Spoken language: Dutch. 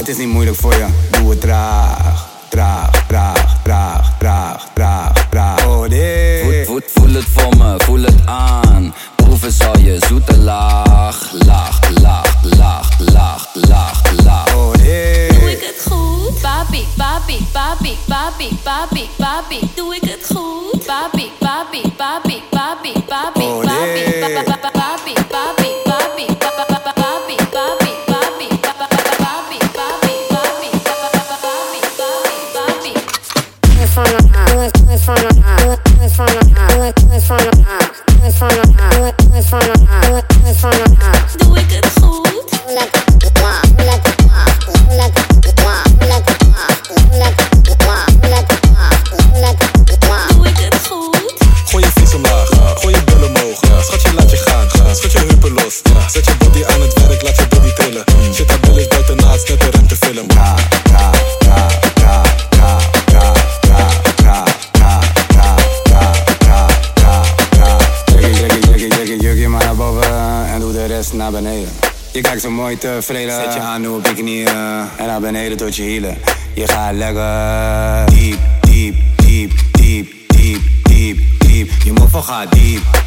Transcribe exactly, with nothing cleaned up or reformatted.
Het is niet moeilijk voor je, doe het traag. Traag, traag, traag, traag, traag, traag. Oh, dit. Voet, voet, voel het voor me, voel het aan. Proeven zal je zoete laag. Laag, laag, laag, laag, laag, laag. Oh, dit. Doe ik het goed? Papi, papi, papi, papi, papi, papi. Doe ik het goed? Papi, papi, papi, papi, papi, Oh, papi, dit. papi, papi, papi, papi, papi, papi, papi, papi, papi, papi, papi, papi, papi. Doe ik het goed? Doe ik het goed? Gooi je vies omlaag, gooi je billen omhoog. Schatje, laat je gaan, schud je heupen los. Zet je body aan het werk, laat je body trillen. Shit, dat bil is buiten naast, net een rentefilm. Tra, tra, tra, tra, tra, tra, tra, tra, tra, tra, tra, tra, tra, tra. Jukkie, jukkie, jukkie, jukkie, jukkie maar naar boven en doe de rest naar beneden. Je kijkt zo mooi tevreden, zet je aan nu op je knieën en naar beneden tot je hielen. Je gaat lekker diep, diep, diep, diep, diep, diep, diep. Je moffel gaat diep.